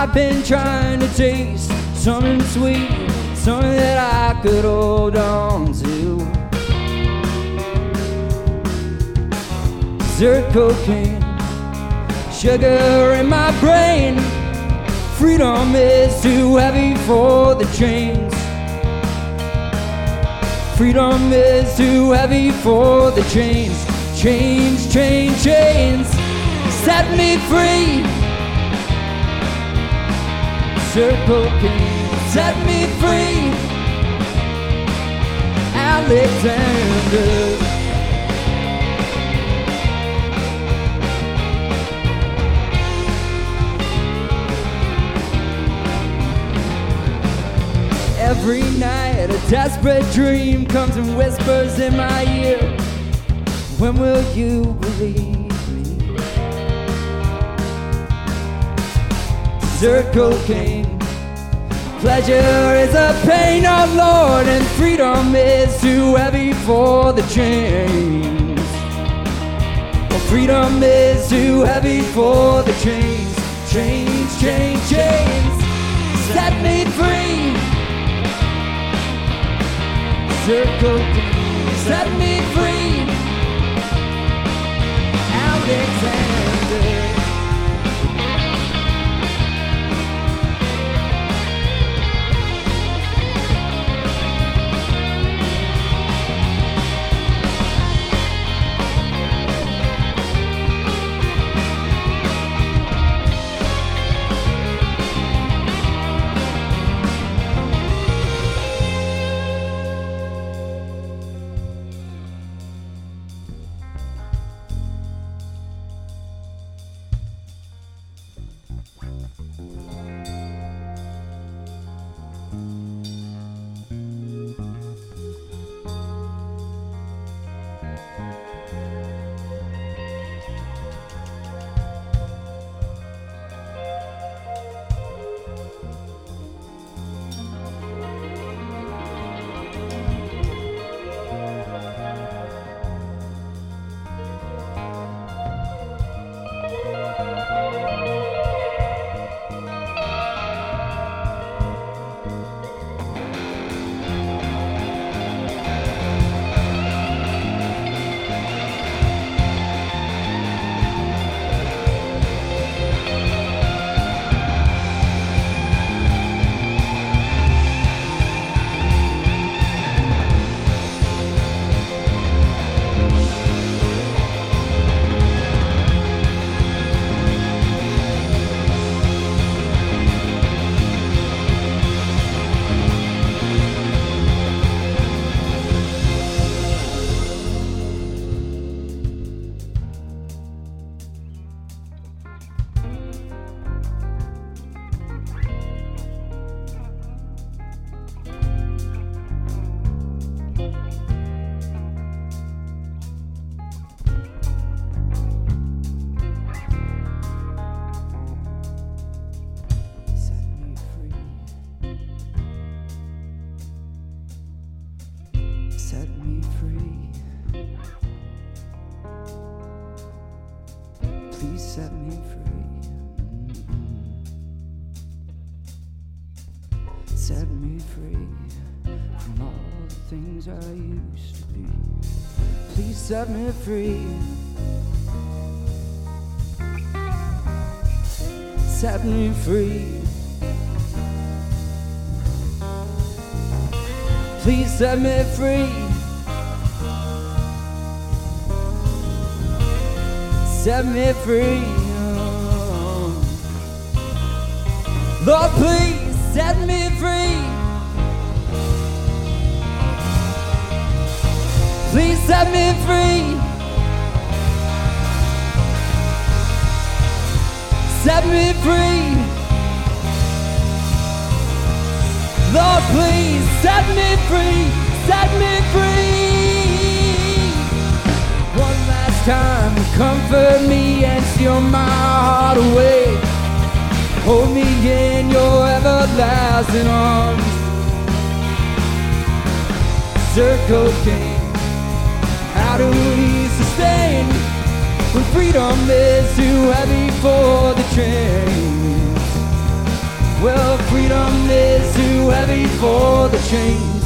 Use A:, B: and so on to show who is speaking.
A: I've been trying to taste something sweet, something that I could hold on to. Desert cocaine, sugar in my brain. Freedom is too heavy for the chains. Freedom is too heavy for the chains. Chains, chains, chains, set me free. Desert cocaine, set me free. Alexander. Every night a desperate dream comes and whispers in my ear. When will you believe me? Desert cocaine, pleasure is a pain, oh Lord, and freedom is too heavy for the chains. Well, freedom is too heavy for the chains. Chains, chains, chains, set me free. Circle, set me free. Alexander. Set me free. Please set me free. Set me free from all the things I used to be. Please set me free. Set me free. Please set me free. Set me free. Lord, please set me free. Please set me free. Set me free. Lord, please set me free. Set me free. One last time, comfort me and steal my heart away. Hold me in your everlasting arms. Circle King, how do we sustain when freedom is too heavy for the chains? Well, freedom is too heavy for the chains.